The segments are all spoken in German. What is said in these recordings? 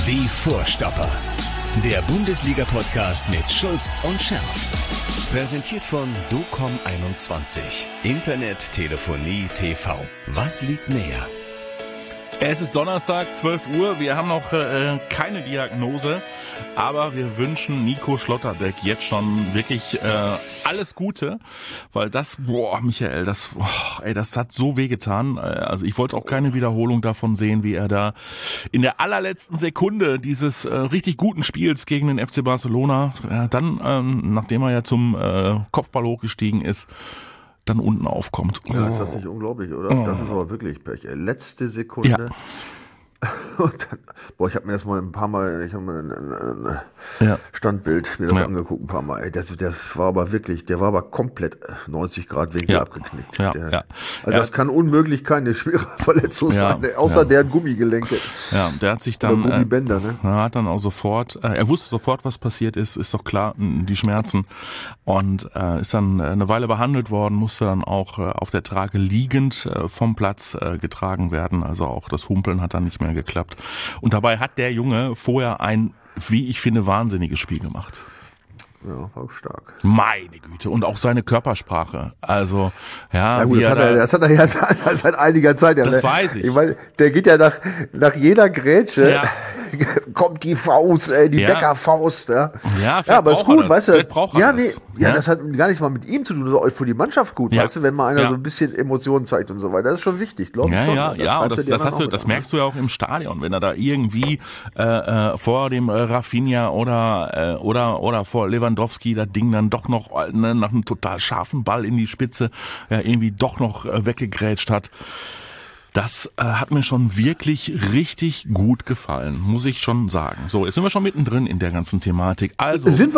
Die Vorstopper. Der Bundesliga-Podcast mit Schulz und Scherf. Präsentiert von DOCOM21. Internet, Telefonie, TV. Was liegt näher? Es ist Donnerstag, 12 Uhr. Wir haben noch keine Diagnose, aber wir wünschen Nico Schlotterbeck jetzt schon wirklich alles Gute, weil das, Michael, das hat so wehgetan. Also ich wollte auch keine Wiederholung davon sehen, wie er da in der allerletzten Sekunde dieses richtig guten Spiels gegen den FC Barcelona, dann, nachdem er ja zum Kopfball hochgestiegen ist, dann unten aufkommt. Ja, ist das nicht unglaublich, oder? Das ist aber wirklich Pech. Letzte Sekunde. Ja. Und dann, ich habe mir das mal ein paar Mal, ich habe mir ein Standbild mir das angeguckt ein paar Mal. Ey, das war aber wirklich, der war aber komplett 90 Grad Winkel abgeknickt. Also das kann unmöglich keine schwere Verletzung sein, außer der Gummigelenke. Ja, der hat sich dann Gummibänder, ne? Hat dann auch sofort, er wusste sofort, was passiert ist doch klar, die Schmerzen, und ist dann eine Weile behandelt worden, musste dann auch auf der Trage liegend vom Platz getragen werden. Also auch das Humpeln hat dann nicht mehr geklappt. Und dabei hat der Junge vorher ein, wie ich finde, wahnsinniges Spiel gemacht. Ja, war auch stark. Meine Güte. Und auch seine Körpersprache. Also, ja. Gut, das hat er ja seit einiger Zeit. Das weiß ich. Ich meine, der geht ja nach jeder Grätsche, kommt die Faust, die Bäckerfaust. Ja, aber ist gut, weißt du. Das hat gar nichts mal mit ihm zu tun. Das ist auch für die Mannschaft gut, weißt du, wenn mal einer so ein bisschen Emotionen zeigt und so weiter. Das ist schon wichtig, glaube ich. Und das merkst du ja auch im Stadion, wenn er da irgendwie vor dem Rafinha oder vor Lewandowski das Ding dann doch noch nach einem total scharfen Ball in die Spitze irgendwie doch noch weggegrätscht hat. Das hat mir schon wirklich richtig gut gefallen, muss ich schon sagen. So, jetzt sind wir schon mittendrin in der ganzen Thematik. Also sind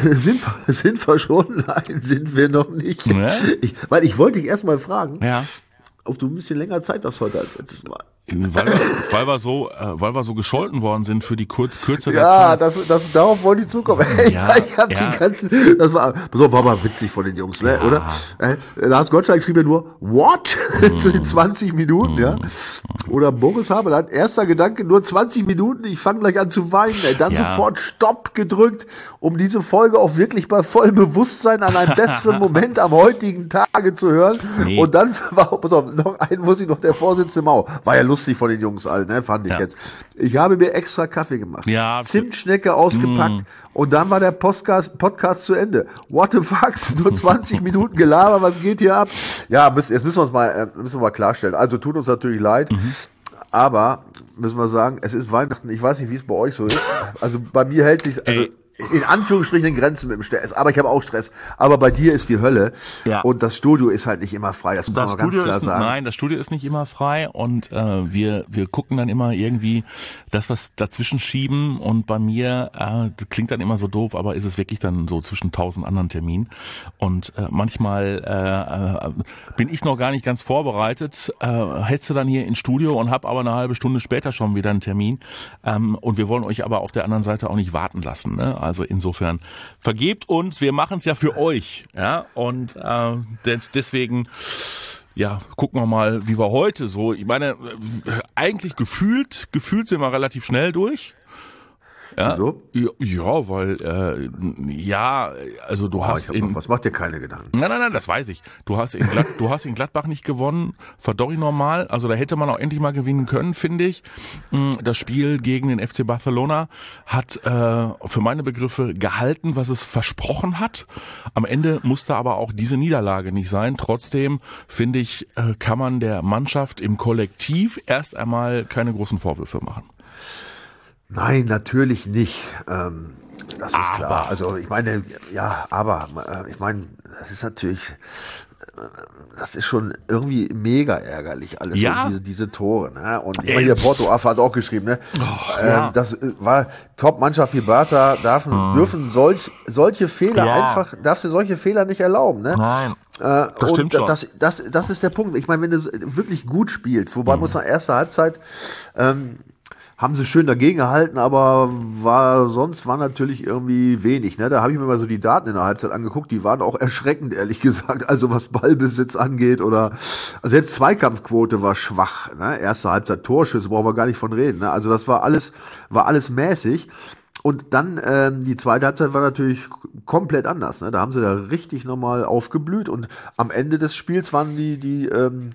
wir schon? Nein, sind wir noch nicht. Ne? Weil ich wollte dich erst mal fragen, ob du ein bisschen länger Zeit hast heute als letztes Mal. Weil wir so gescholten worden sind für die Kürze der Zeit. Ja, darauf wollte ich zukommen. Ich hab die ganzen, das war mal witzig von den Jungs, ne, oder? Lars Gottschalk schrieb ja nur, what? Zu den 20 Minuten, Oder Boris Haberland, erster Gedanke, nur 20 Minuten, ich fange gleich an zu weinen, dann sofort Stopp gedrückt, um diese Folge auch wirklich bei vollem Bewusstsein an einem besseren Moment am heutigen Tage zu hören. Nee. Und dann noch einen muss ich noch, der Vorsitzende Mau. War ja lustig von den Jungs allen, ne, fand ich jetzt. Ich habe mir extra Kaffee gemacht. Zimtschnecke ausgepackt und dann war der Podcast zu Ende. What the fuck? Nur 20 Minuten Gelaber, was geht hier ab? Ja, jetzt müssen wir mal klarstellen. Also tut uns natürlich leid, aber müssen wir sagen, es ist Weihnachten. Ich weiß nicht, wie es bei euch so ist. Also bei mir hält sich in Anführungsstrichen in Grenzen mit dem Stress. Aber ich habe auch Stress. Aber bei dir ist die Hölle. Ja. Und das Studio ist halt nicht immer frei. Das muss man ganz klar sagen. Nein, das Studio ist nicht immer frei. Und wir gucken dann immer irgendwie das, was dazwischen schieben. Und bei mir, das klingt dann immer so doof, aber ist es wirklich dann so zwischen 1000 anderen Terminen. Und manchmal bin ich noch gar nicht ganz vorbereitet. Hetze dann hier ins Studio und habe aber eine halbe Stunde später schon wieder einen Termin. Und wir wollen euch aber auf der anderen Seite auch nicht warten lassen, ne? Also insofern vergebt uns, wir machen es ja für euch, und deswegen gucken wir mal, wie wir heute so, ich meine, eigentlich gefühlt sind wir relativ schnell durch. Ja, wieso? Ja, weil, also du hast was macht dir keine Gedanken? Nein, das weiß ich. Du hast in Gladbach nicht gewonnen, verdorri normal, also da hätte man auch endlich mal gewinnen können, finde ich. Das Spiel gegen den FC Barcelona hat für meine Begriffe gehalten, was es versprochen hat. Am Ende musste aber auch diese Niederlage nicht sein. Trotzdem, finde ich, kann man der Mannschaft im Kollektiv erst einmal keine großen Vorwürfe machen. Nein, natürlich nicht. Das ist klar. Also ich meine, ich meine, das ist natürlich, das ist schon irgendwie mega ärgerlich alles, so diese Tore. Ne? Und ich meine, hier Porto Affe hat auch geschrieben, ne? Das war Top-Mannschaft wie Barca, dürfen solche Fehler darfst du solche Fehler nicht erlauben, ne? Nein. Das stimmt schon. Das ist der Punkt. Ich meine, wenn du wirklich gut spielst, wobei muss man erste Halbzeit haben sie schön dagegen gehalten, aber sonst war natürlich irgendwie wenig. Ne? Da habe ich mir mal so die Daten in der Halbzeit angeguckt, die waren auch erschreckend, ehrlich gesagt. Also was Ballbesitz angeht also jetzt Zweikampfquote war schwach. Ne? Erste Halbzeit Torschüsse, brauchen wir gar nicht von reden. Ne? Also das war alles mäßig. Und dann die zweite Halbzeit war natürlich komplett anders. Ne? Da haben sie da richtig nochmal aufgeblüht und am Ende des Spiels waren die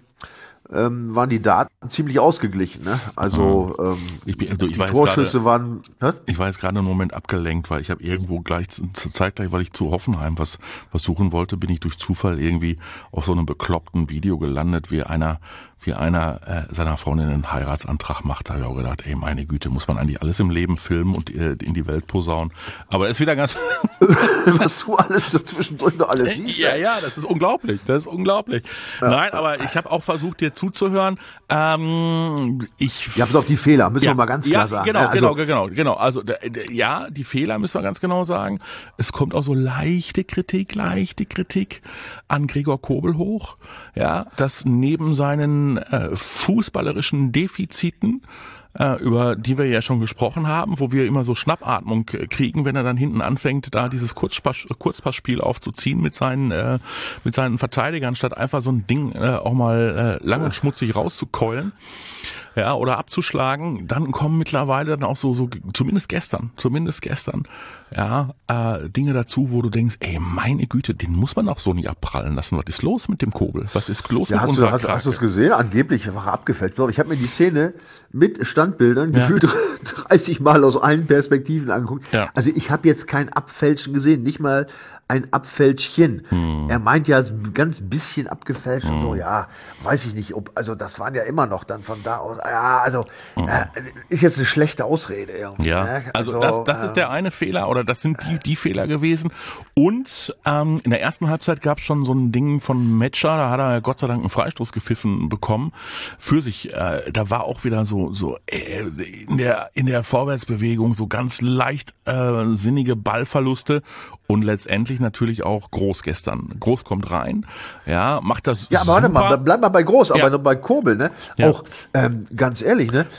Daten ziemlich ausgeglichen, ne? Also ich die Torschüsse waren. Was? Ich war jetzt gerade einen Moment abgelenkt, weil ich habe irgendwo zeitgleich, weil ich zu Hoffenheim was suchen wollte, bin ich durch Zufall irgendwie auf so einem bekloppten Video gelandet, wie einer seiner Freundin einen Heiratsantrag macht. Da habe ich auch gedacht, ey, meine Güte, muss man eigentlich alles im Leben filmen und in die Welt posaunen. Aber ist wieder ganz... Was du alles so zwischendurch noch alles siehst. Ja, das ist unglaublich. Ja. Nein, aber ich habe auch versucht, dir zuzuhören. Ja, bis auf die Fehler, müssen wir mal ganz klar sagen. Genau. Also, die Fehler müssen wir ganz genau sagen. Es kommt auch so leichte Kritik an Gregor Kobel hoch. Ja, dass neben seinen fußballerischen Defiziten, über die wir ja schon gesprochen haben, wo wir immer so Schnappatmung kriegen, wenn er dann hinten anfängt, da dieses Kurzpassspiel aufzuziehen mit seinen Verteidigern, statt einfach so ein Ding auch mal lang und schmutzig rauszukeulen. Ja, oder abzuschlagen, dann kommen mittlerweile dann auch so zumindest gestern, Dinge dazu, wo du denkst, ey, meine Güte, den muss man auch so nicht abprallen lassen. Was ist los mit dem Kobel? Was ist los mit unserer Krake? Hast du es gesehen? Angeblich war er abgefälscht. Ich habe mir die Szene mit Standbildern gefühlt 30 Mal aus allen Perspektiven angeguckt. Ja. Also ich habe jetzt kein Abfälschen gesehen, nicht mal ein Abfälschchen. Er meint ja ganz bisschen abgefälscht und so, ja, weiß ich nicht, also das waren ja immer noch dann von da aus, ist jetzt eine schlechte Ausrede irgendwie. Ja, ne? also das ist der eine Fehler oder das sind die Fehler gewesen und in der ersten Halbzeit gab es schon so ein Ding von Metscher, da hat er Gott sei Dank einen Freistoß gepfiffen bekommen für sich, da war auch wieder so in der Vorwärtsbewegung so ganz leicht sinnige Ballverluste und letztendlich natürlich auch Groß gestern. Groß kommt rein, macht das super. Ja, aber warte mal, bleib mal bei Groß, aber bei Kobel, ne? Ja. Auch ganz ehrlich, ne?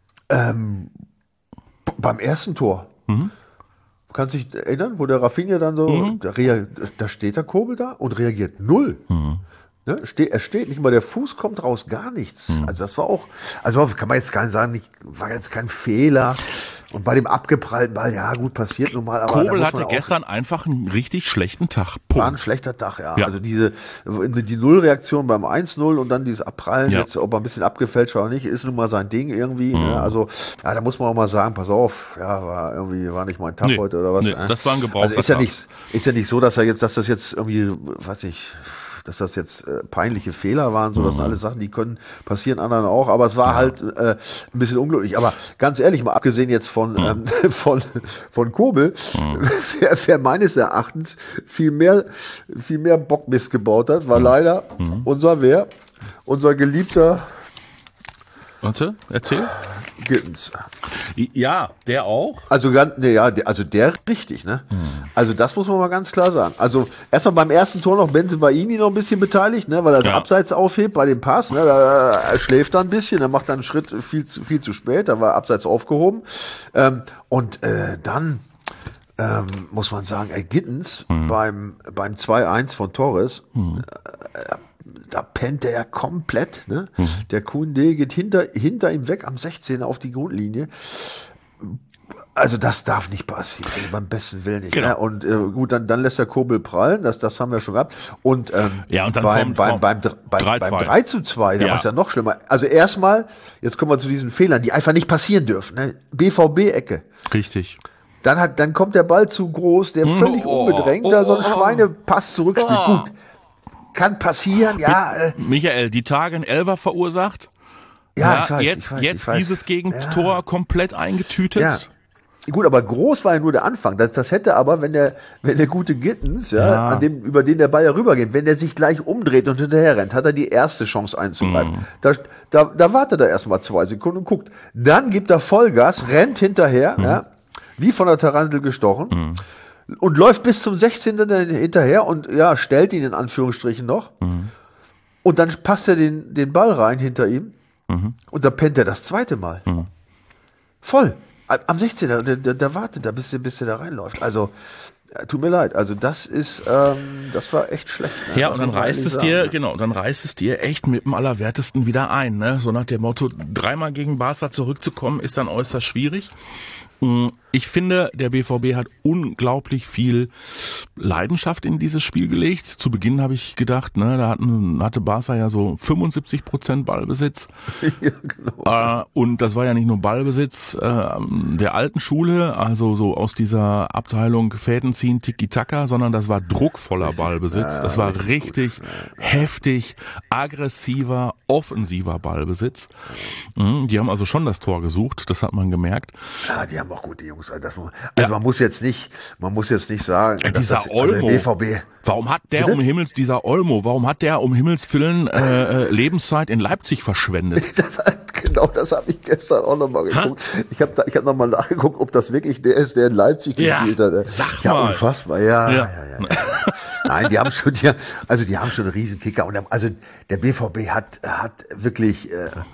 Beim ersten Tor, kannst du dich erinnern, wo der Rafinha dann so, da steht der Kobel da und reagiert null. Ne? Er steht nicht mal, der Fuß kommt raus, gar nichts. Also das war auch, kann man jetzt gar nicht sagen, war jetzt kein Fehler. Und bei dem abgeprallten Ball, ja gut, passiert nun mal. Aber Kobel hatte gestern einfach einen richtig schlechten Tag. Punkt. War ein schlechter Tag, ja. Also die Nullreaktion beim 1-0 und dann dieses Abprallen, jetzt, ob er ein bisschen abgefälscht war oder nicht, ist nun mal sein Ding irgendwie. Ne? Also da muss man auch mal sagen, pass auf, war nicht mein Tag heute oder was. Nee, das war ein gebrauchter Tag. Ist ja nicht so, dass das jetzt irgendwie, weiß ich, dass das jetzt peinliche Fehler waren, so das sind alles Sachen, die können passieren, anderen auch, aber es war halt ein bisschen unglücklich. Aber ganz ehrlich, mal abgesehen jetzt von Kobel, wer meines Erachtens viel mehr Bockmist gebaut hat, war leider unser geliebter Warte, erzähl. Gittens. Ja, der auch. Also der richtig, ne? Also das muss man mal ganz klar sagen. Also erstmal beim ersten Tor noch Bensebaini noch ein bisschen beteiligt, ne, weil er das Abseits aufhebt bei dem Pass, ne, er schläft da ein bisschen, er macht dann einen Schritt viel zu spät, da war Abseits aufgehoben. Dann muss man sagen, Gittens beim 2-1 von Torres, da pennt er ja komplett, ne? Der Koundé geht hinter ihm weg am 16er auf die Grundlinie. Also das darf nicht passieren, also beim besten Willen nicht. Genau. Ne? Und gut, dann lässt der Kobel prallen, das haben wir schon gehabt. Und, und dann beim 3-2, da war es ja noch schlimmer. Also erstmal, jetzt kommen wir zu diesen Fehlern, die einfach nicht passieren dürfen. Ne? BVB-Ecke. Richtig. Dann kommt der Ball zu Groß, der völlig unbedrängt da so einen Schweinepass zurückspielt. Gut. Kann passieren, Michael, die Tage in Elfer verursacht. Ja, ich weiß. Dieses Gegentor komplett eingetütet. Ja. Gut, aber Groß war ja nur der Anfang. Das hätte aber, wenn der gute Gittens, über den der Ball ja rübergeht, wenn der sich gleich umdreht und hinterher rennt, hat er die erste Chance einzugreifen. Da wartet er erstmal 2 Sekunden und guckt. Dann gibt er Vollgas, rennt hinterher, wie von der Tarantel gestochen. Und läuft bis zum 16. hinterher und stellt ihn in Anführungsstrichen noch. Und dann passt er den Ball rein hinter ihm und da pennt er das zweite Mal. Voll. Am 16. Der wartet da, bis der da reinläuft. Also, tut mir leid. Also, das war echt schlecht. Ne? Ja, und dann reißt es dir, dann reißt es dir echt mit dem Allerwertesten wieder ein, ne? So nach dem Motto, 3-mal gegen Barca zurückzukommen, ist dann äußerst schwierig. Ich finde, der BVB hat unglaublich viel Leidenschaft in dieses Spiel gelegt. Zu Beginn habe ich gedacht, ne, da hatte Barca ja so 75% Ballbesitz. Ja, genau. Und das war ja nicht nur Ballbesitz der alten Schule, also so aus dieser Abteilung Fäden ziehen, Tiki-Taka, sondern das war druckvoller Ballbesitz. Das war richtig heftig, aggressiver, offensiver Ballbesitz. Die haben also schon das Tor gesucht, das hat man gemerkt. Ja, die haben auch gute Jungs. Man muss jetzt nicht sagen, dass dieser Olmo, BVB. Warum hat der um Himmels Willen Lebenszeit in Leipzig verschwendet? Das habe ich gestern auch nochmal geguckt. Ich habe nochmal nachgeguckt, ob das wirklich der ist, der in Leipzig gespielt hat. Sag mal. Ja, unfassbar. Ja. Nein, die haben schon einen riesen Kicker. Und also der BVB hat wirklich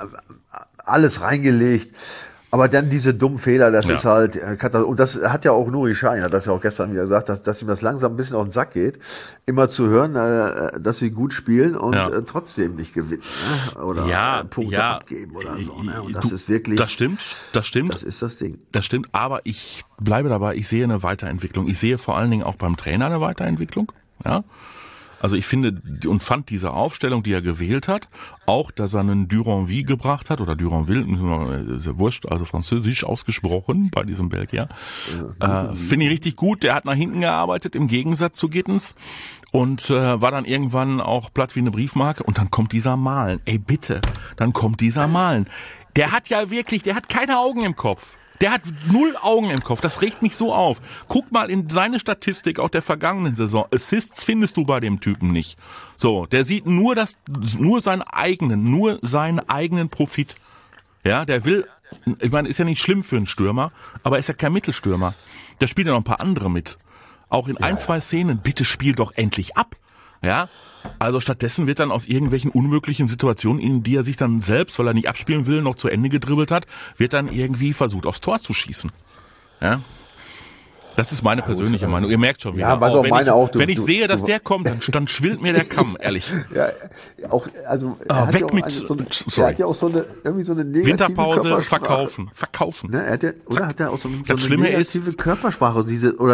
alles reingelegt. Aber dann diese dummen Fehler, das ist halt, und das hat ja auch Nuri Sahin, hat das ja auch gestern wieder gesagt, dass ihm das langsam ein bisschen auf den Sack geht, immer zu hören, dass sie gut spielen und trotzdem nicht gewinnen, ne? Oder Punkte abgeben oder so. Ne? Und das ist wirklich. Das stimmt. Das ist das Ding. Das stimmt, aber ich bleibe dabei, ich sehe eine Weiterentwicklung. Ich sehe vor allen Dingen auch beim Trainer eine Weiterentwicklung, ja. Also ich finde und fand diese Aufstellung, die er gewählt hat, auch, dass er einen Duranville gebracht hat, oder Duranville, ist ja wurscht, also französisch ausgesprochen bei diesem Belgier, finde ich richtig gut. Der hat nach hinten gearbeitet, im Gegensatz zu Gittens, und war dann irgendwann auch platt wie eine Briefmarke, und dann kommt dieser Malen. Ey, bitte, dann kommt dieser Malen. Der hat keine Augen im Kopf. Der hat 0 Augen im Kopf. Das regt mich so auf. Guck mal in seine Statistik auch der vergangenen Saison. Assists findest du bei dem Typen nicht. So, der sieht nur seinen eigenen Profit. Ja, der will, ich meine, ist ja nicht schlimm für einen Stürmer, aber ist ja kein Mittelstürmer. Da spielt ja noch ein paar andere mit. Auch in 2 Szenen, bitte spiel doch endlich ab. Ja, also stattdessen wird dann aus irgendwelchen unmöglichen Situationen, in die er sich dann selbst, weil er nicht abspielen will, noch zu Ende gedribbelt hat, wird dann irgendwie versucht, aufs Tor zu schießen. Ja. Das ist meine persönliche Meinung. Ihr merkt schon wieder. Ja, was auch meine auch. Wenn ich sehe, dass der kommt, dann schwillt mir der Kamm, ehrlich. Ja, auch, also, er hat ja auch so eine negative Winterpause, verkaufen. Ne, hat er auch so eine negative Körpersprache,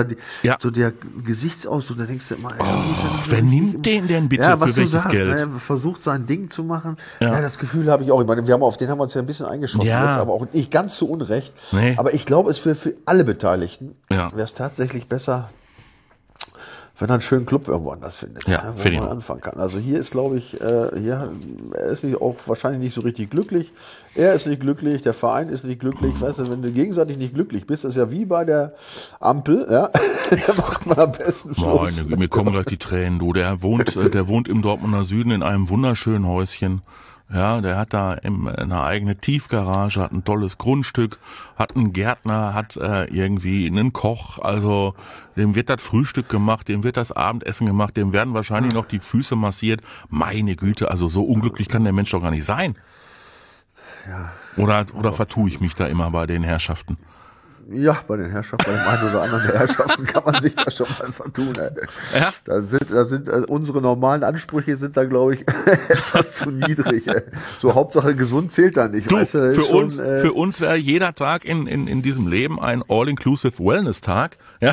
so der Gesichtsausdruck, da denkst du immer, wer nimmt den denn bitte für welches Geld? Er versucht sein Ding zu machen. Ja, das Gefühl habe ich auch. Ich meine, auf den haben wir uns ja ein bisschen eingeschossen jetzt, aber auch nicht ganz zu Unrecht. Nee. Aber ich glaube, es für alle Beteiligten wäre es tatsächlich besser, wenn er einen schönen Club irgendwo anders findet, wo man anfangen kann. Also hier ist, glaube ich, er ist auch wahrscheinlich nicht so richtig glücklich. Er ist nicht glücklich, der Verein ist nicht glücklich. Weißt du, wenn du gegenseitig nicht glücklich bist, das ist ja wie bei der Ampel, da macht man am besten Schluss. Mir kommen gleich die Tränen, du. Der wohnt im Dortmunder Süden in einem wunderschönen Häuschen. Ja, der hat da eine eigene Tiefgarage, hat ein tolles Grundstück, hat einen Gärtner, hat irgendwie einen Koch, also dem wird das Frühstück gemacht, dem wird das Abendessen gemacht, dem werden wahrscheinlich noch die Füße massiert. Meine Güte, also so unglücklich kann der Mensch doch gar nicht sein. Ja. Oder vertue ich mich da immer bei den Herrschaften? Ja, bei den Herrschaften, bei dem einen oder anderen der Herrschaften kann man sich da schon mal vertun. Ja? Da sind unsere normalen Ansprüche sind da, glaube ich, etwas zu niedrig. So Hauptsache gesund zählt da nicht. Du, weißt du, für uns wäre jeder Tag in diesem Leben ein All-Inclusive Wellness-Tag. Ja.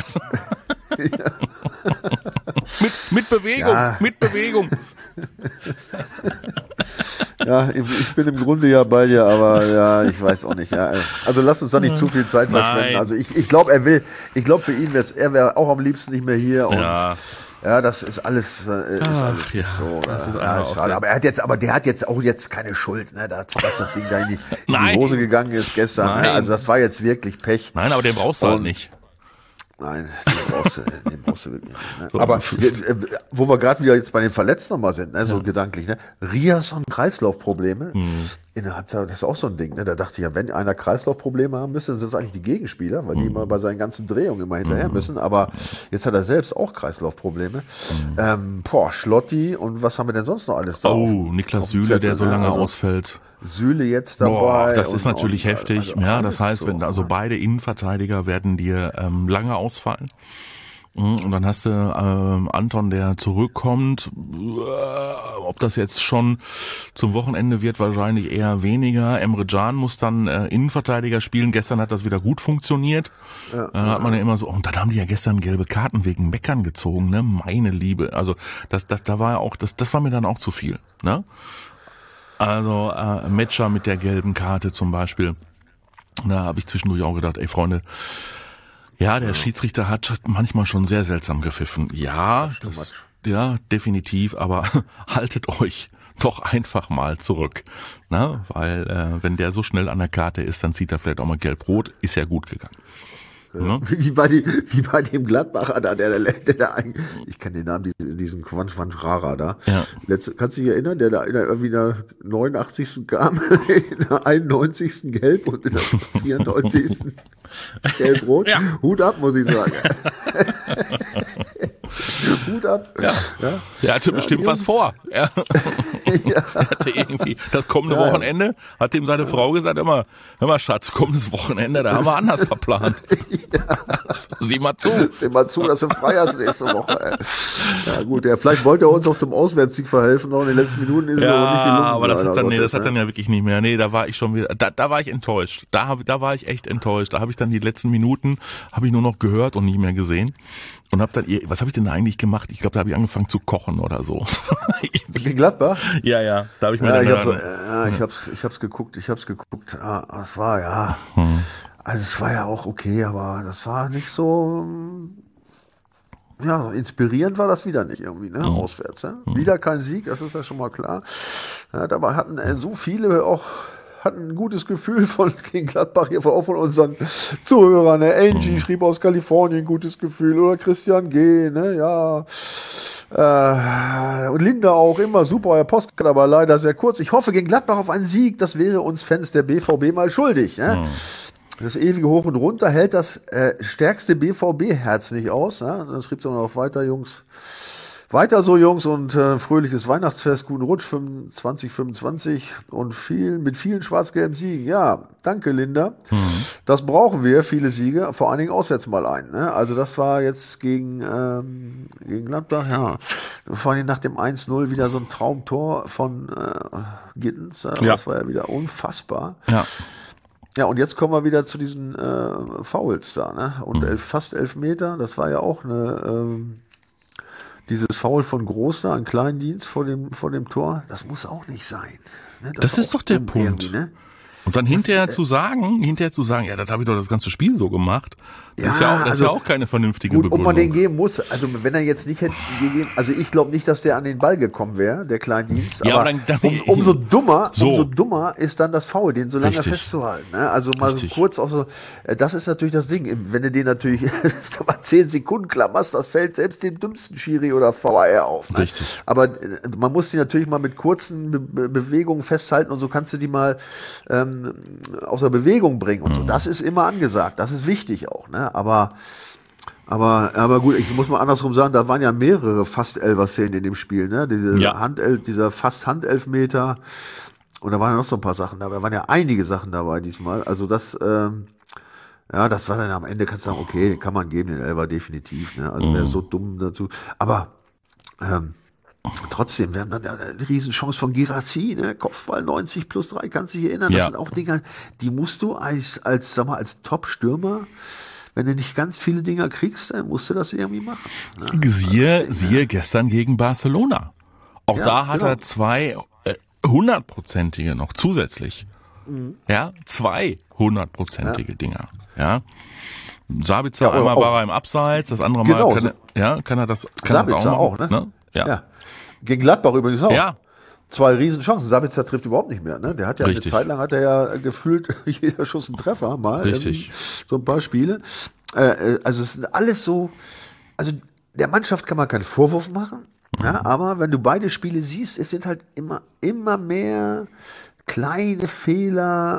Mit Bewegung. Ja, ich bin im Grunde ja bei dir, aber ich weiß auch nicht. Ja. Also lass uns da nicht zu viel Zeit verschwenden. Nein. Also ich glaube, für ihn wäre auch am liebsten nicht mehr hier. Und ja, das ist alles, so. Das ist schade. Aber der hat jetzt auch keine Schuld, ne, dass das Ding da in die Hose gegangen ist gestern. Ne? Also das war jetzt wirklich Pech. Nein, aber den brauchst du halt nicht. Nein, den brauchst du wirklich nicht. Ne? So, aber wo wir gerade wieder jetzt bei den Verletzten nochmal sind, ne, so gedanklich, ne? Riasson Kreislaufprobleme innerhalb das ist auch so ein Ding, ne? Da dachte ich ja, wenn einer Kreislaufprobleme haben müsste, dann sind es eigentlich die Gegenspieler, weil die immer bei seinen ganzen Drehungen immer hinterher müssen. Aber jetzt hat er selbst auch Kreislaufprobleme. Schlotti und was haben wir denn sonst noch alles da? Oh, Niklas Süle, der so lange ausfällt. Süle jetzt dabei. Das ist natürlich heftig. Also das heißt, so, wenn also beide Innenverteidiger werden dir lange ausfallen. Und dann hast du Anton, der zurückkommt. Ob das jetzt schon zum Wochenende wird, wahrscheinlich eher weniger. Emre Can muss dann Innenverteidiger spielen. Gestern hat das wieder gut funktioniert. Dann hat man ja immer so, und dann haben die ja gestern gelbe Karten wegen Meckern gezogen, ne? Meine Liebe. Also das war ja auch, das war mir dann auch zu viel, ne? Also Metscher mit der gelben Karte zum Beispiel. Da habe ich zwischendurch auch gedacht, ey Freunde, ja, der Schiedsrichter hat manchmal schon sehr seltsam gepfiffen. Ja, definitiv, aber haltet euch doch einfach mal zurück. Na, weil wenn der so schnell an der Karte ist, dann zieht er vielleicht auch mal gelb-rot, ist ja gut gegangen. Ja. Wie bei dem Gladbacher da, der ich kann den Namen, diesen Quanschrara da. Ja. Kannst du dich erinnern, der da irgendwie in der 89. kam, in der 91. gelb und in der 94. gelb-rot. Ja. Hut ab, muss ich sagen. Hut ab. Ja. Der hatte bestimmt was vor. Ja. Er hatte irgendwie das kommende Wochenende, hat ihm seine Frau gesagt, hör mal Schatz, kommendes Wochenende, da haben wir anders verplant. Sieh mal zu, dass du frei hast nächste Woche. Ey. Ja gut, vielleicht wollte er uns auch zum Auswärtssieg verhelfen, noch in den letzten Minuten ist es aber nicht gelungen. Aber das hat dann ja wirklich nicht mehr. Nee, da war ich schon wieder, da war ich enttäuscht. Da war ich echt enttäuscht. Da habe ich dann die letzten Minuten, habe ich nur noch gehört und nie mehr gesehen. Und hab dann, was habe ich denn da eigentlich gemacht? Ich glaube, da habe ich angefangen zu kochen oder so. Gegen Gladbach? Ja. Da habe ich mir ich hab's geguckt. Es war also es war ja auch okay, aber das war nicht so, inspirierend war das wieder nicht irgendwie, ne, auswärts, ne? Wieder kein Sieg, das ist ja schon mal klar. Ja, dabei hatten so viele auch ein gutes Gefühl gegen Gladbach, hier auch von unseren Zuhörern, ne? Angie schrieb aus Kalifornien, gutes Gefühl, oder Christian G., ne, ja. Und Linda auch, immer super, euer Postkarte, aber leider sehr kurz. Ich hoffe gegen Gladbach auf einen Sieg, das wäre uns Fans der BVB mal schuldig, ne? Das ewige Hoch und Runter hält das stärkste BVB-Herz nicht aus. Ja? Dann schrieb es auch noch weiter, Jungs. Weiter so, Jungs, und fröhliches Weihnachtsfest, guten Rutsch 2025 und mit vielen schwarz-gelben Siegen. Ja, danke, Linda. Das brauchen wir, viele Siege, vor allen Dingen auswärts mal ein. Ne? Also das war jetzt gegen Gladbach, ja. Vor allem nach dem 1-0 wieder so ein Traumtor von Gittens. Das war ja wieder unfassbar. Ja. Ja, und jetzt kommen wir wieder zu diesen Fouls da, ne? Und fast 11 Meter, das war ja auch dieses Foul von Groß da, ein Kleindienst vor dem Tor, das muss auch nicht sein. Ne? Das ist doch der Punkt. Ne? Und dann hinterher zu sagen, ja, das habe ich doch das ganze Spiel so gemacht. Das ist ja auch keine vernünftige Begründung. Ob man den geben muss, also wenn er jetzt nicht hätte gegeben, also ich glaube nicht, dass der an den Ball gekommen wäre, der Kleindienst, aber umso dummer ist dann das Foul, den so lange festzuhalten. Ne? Also mal so kurz auch so, das ist natürlich das Ding, wenn du den natürlich 10 Sekunden klammerst, das fällt selbst dem dümmsten Schiri oder VAR auf. Ne? Richtig. Aber man muss die natürlich mal mit kurzen Bewegungen festhalten und so kannst du die mal aus der Bewegung bringen und so. Das ist immer angesagt, das ist wichtig auch, ne? Aber gut, ich muss mal andersrum sagen, da waren ja mehrere fast Elfer-Szenen in dem Spiel, ne? Dieser fast Handelfmeter, und da waren ja noch so ein paar Sachen dabei, da waren ja einige Sachen dabei diesmal. Also das war dann am Ende, kannst du sagen, okay, den kann man geben, den Elfer definitiv, ne? Also der ist so dumm dazu. Aber trotzdem, wir haben dann eine Riesenchance von Guirassy, ne? Kopfball 90+3, kannst du dich erinnern? Das sind auch Dinger, die musst du als Top-Stürmer, wenn du nicht ganz viele Dinger kriegst, dann musst du das irgendwie machen. Ne? Siehe gestern gegen Barcelona. Auch da hat er 2 100%ige noch zusätzlich. Ja, 2 100%ige Dinger. Ja. Sabitzer, einmal war er im Abseits, das andere Mal kann er das auch machen. Ne? Ja. Gegen Gladbach übrigens auch. Ja. 2 Riesenchancen. Sabitzer trifft überhaupt nicht mehr. Ne? Der hat ja eine Zeit lang gefühlt jeder Schuss einen Treffer mal. Richtig. So ein paar Spiele. Also es sind alles so, also der Mannschaft kann man keinen Vorwurf machen. Ja, aber wenn du beide Spiele siehst, es sind halt immer mehr kleine Fehler,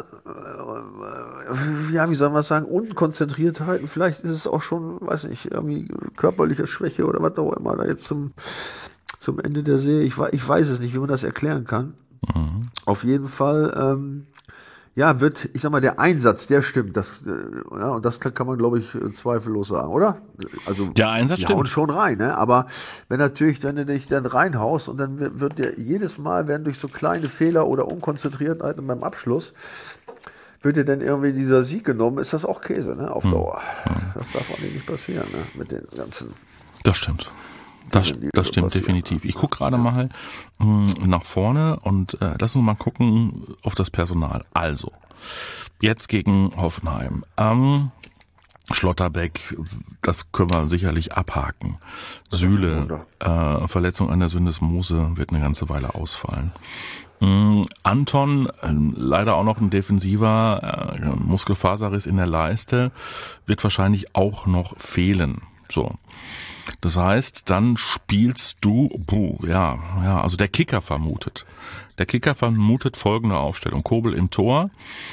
wie soll man sagen, Unkonzentriertheiten. Vielleicht ist es auch schon, weiß nicht, irgendwie körperliche Schwäche oder was auch immer da jetzt zum Ende der Serie. Ich weiß es nicht, wie man das erklären kann. Auf jeden Fall, wird, ich sag mal, der Einsatz, der stimmt. Und das kann man, glaube ich, zweifellos sagen, oder? Also, der Einsatz die stimmt. hauen schon rein, ne? Aber wenn natürlich dann du dich dann reinhaust und dann wird dir jedes Mal werden durch so kleine Fehler oder Unkonzentriertheiten beim Abschluss, wird dir dann irgendwie dieser Sieg genommen, ist das auch Käse, ne? Auf Dauer. Das darf auch nicht passieren, ne? Mit den ganzen. Das stimmt. Das stimmt definitiv. Ich gucke gerade mal nach vorne und lass uns mal gucken auf das Personal. Also, jetzt gegen Hoffenheim. Schlotterbeck, das können wir sicherlich abhaken. Süle, Verletzung an der Syndesmose, wird eine ganze Weile ausfallen. Anton, leider auch noch ein Defensiver, Muskelfaserriss in der Leiste, wird wahrscheinlich auch noch fehlen. So. Das heißt, dann spielst du, also der Kicker vermutet folgende Aufstellung. Kobel im Tor,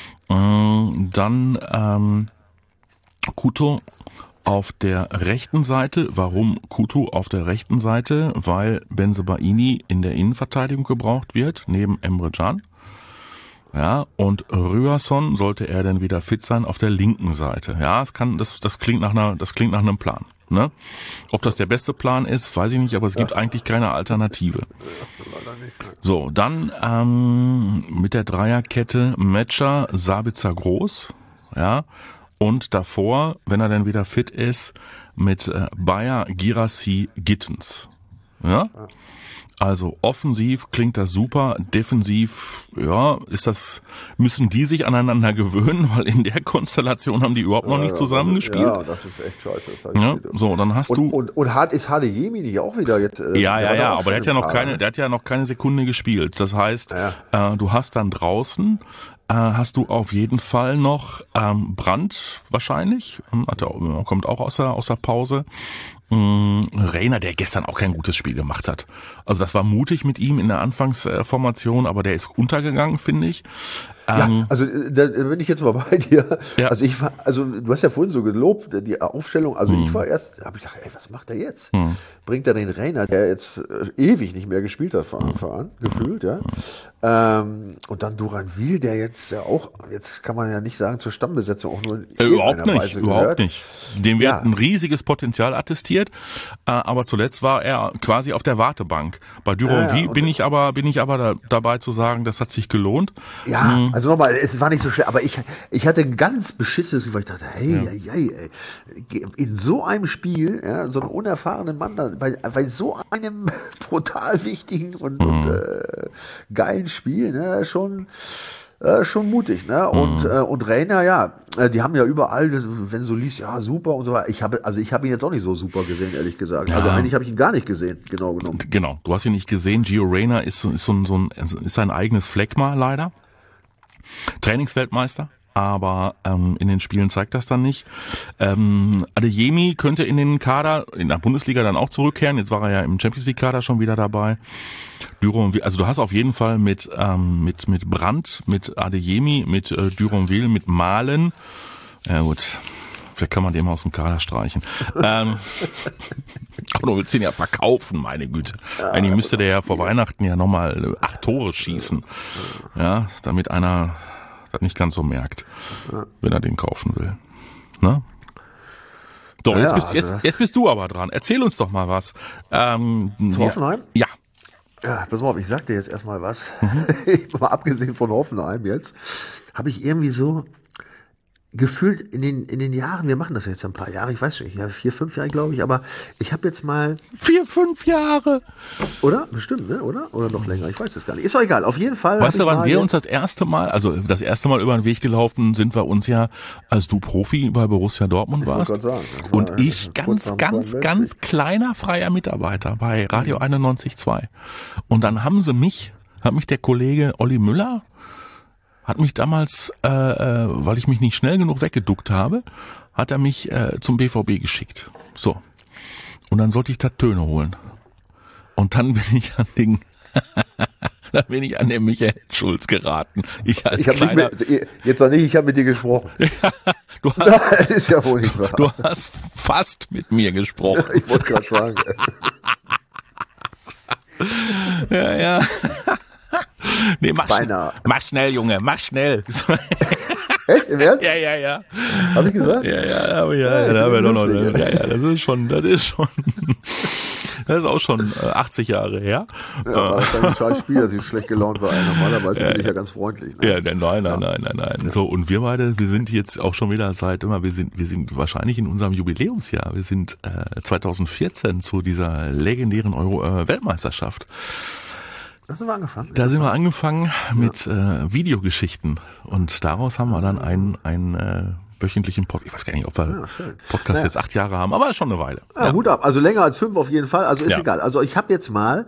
dann Kuto auf der rechten Seite. Warum Kuto auf der rechten Seite? Weil Bensebaini in der Innenverteidigung gebraucht wird, neben Emre Can. Ja, und Ryerson, sollte er denn wieder fit sein, auf der linken Seite. Ja, das klingt nach einem Plan. Ne? Ob das der beste Plan ist, weiß ich nicht, aber es gibt eigentlich keine Alternative. So, dann mit der Dreierkette Metscher, Sabitzer, Groß, ja, und davor, wenn er dann wieder fit ist, mit Bayer, Girassi, Gittens. Ja? Also offensiv klingt das super, defensiv, müssen die sich aneinander gewöhnen, weil in der Konstellation haben die überhaupt noch nicht zusammengespielt. Ja, das ist echt scheiße. So, dann hast du. Und ist Hadejemi nicht auch wieder jetzt? Aber der hat ja noch keine Sekunde gespielt. Das heißt, du hast dann draußen, hast du auf jeden Fall noch Brandt wahrscheinlich, kommt auch aus der Pause. Reiner, der gestern auch kein gutes Spiel gemacht hat. Also das war mutig mit ihm in der Anfangsformation, aber der ist untergegangen, finde ich. Da bin ich jetzt mal bei dir. Ja. Also du hast ja vorhin so gelobt, die Aufstellung, ich war erst, habe ich gedacht, was macht er jetzt? Bringt er den Reiner, der jetzt ewig nicht mehr gespielt hat von Anfang an, gefühlt, ja. Und dann Duranville, der jetzt kann man ja nicht sagen, zur Stammbesetzung auch nur in irgendeiner Weise gehört. Überhaupt nicht. Dem wird ein riesiges Potenzial attestiert, aber zuletzt war er quasi auf der Wartebank. Bei Duranville bin ich aber dabei zu sagen, das hat sich gelohnt. Ja, also nochmal, es war nicht so schwer, aber ich hatte ein ganz beschissenes Gefühl, ich dachte, in so einem Spiel, so einen unerfahrenen Mann, bei so einem brutal wichtigen und geilen Spiel, ne, schon mutig, ne? Und Reiner, die haben ja überall, wenn du so liest, super und so weiter. Ich habe ihn jetzt auch nicht so super gesehen, ehrlich gesagt. Ja. Also eigentlich habe ich ihn gar nicht gesehen, genau genommen. Genau, du hast ihn nicht gesehen. Gio Reyna ist sein eigenes Phlegma leider. Trainingsweltmeister, aber in den Spielen zeigt das dann nicht. Adeyemi könnte in den Kader, in der Bundesliga dann auch zurückkehren. Jetzt war er ja im Champions League Kader schon wieder dabei. Also du hast auf jeden Fall mit Brandt, mit Adeyemi, mit Duranville, mit Malen. Ja gut, vielleicht kann man den mal aus dem Kader streichen. Aber du willst ihn ja verkaufen, meine Güte. Eigentlich müsste der ja vor Weihnachten ja nochmal 8 Tore schießen. Ja, damit einer das nicht ganz so merkt, wenn er den kaufen will. Ne? So, jetzt bist du aber dran. Erzähl uns doch mal was. Zu Hoffenheim? Ja. Ja, pass mal auf, ich sag dir jetzt erstmal was. Mal abgesehen von Hoffenheim jetzt, habe ich irgendwie so gefühlt in den Jahren, wir machen das jetzt ein paar Jahre, ich weiß nicht, 4, 5 Jahre glaube ich, aber ich habe jetzt mal 4, 5 Jahre. Oder? Bestimmt, ne? Oder noch länger, ich weiß es gar nicht. Ist doch egal, auf jeden Fall. Weißt du, wann wir uns das erste Mal über den Weg gelaufen sind, wir uns ja, als du Profi bei Borussia Dortmund warst und ich ganz kleiner freier Mitarbeiter bei Radio 91.2. Und dann hat mich der Kollege Olli Müller hat mich damals, weil ich mich nicht schnell genug weggeduckt habe, hat er mich zum BVB geschickt. So. Und dann sollte ich da Töne holen. Und dann bin ich an den Michael Schulz geraten. Ich habe mit dir gesprochen. Das ist ja wohl nicht wahr. Du hast fast mit mir gesprochen. Ich wollte gerade sagen. Ja. Nee, mach schnell, Junge, mach schnell. Echt? Im Ernst? Ja. Hab ich gesagt? Ja, das ist auch schon 80 Jahre her. Ja, war wahrscheinlich ein scheiß Spiel, dass ich schlecht gelaunt war. Normalerweise bin ich ja ganz freundlich. Ne? Ja, nein. So, und wir beide, wir sind jetzt auch schon wieder wir sind wahrscheinlich in unserem Jubiläumsjahr. Wir sind 2014 zu dieser legendären Weltmeisterschaft. Da sind wir angefangen. Da sind wir angefangen mit Videogeschichten und daraus haben wir dann einen wöchentlichen Podcast. Ich weiß gar nicht, ob wir Podcast jetzt 8 Jahre haben, aber schon eine Weile. Ja, Hut ab. Also länger als 5 auf jeden Fall. Also ist egal. Also ich habe jetzt mal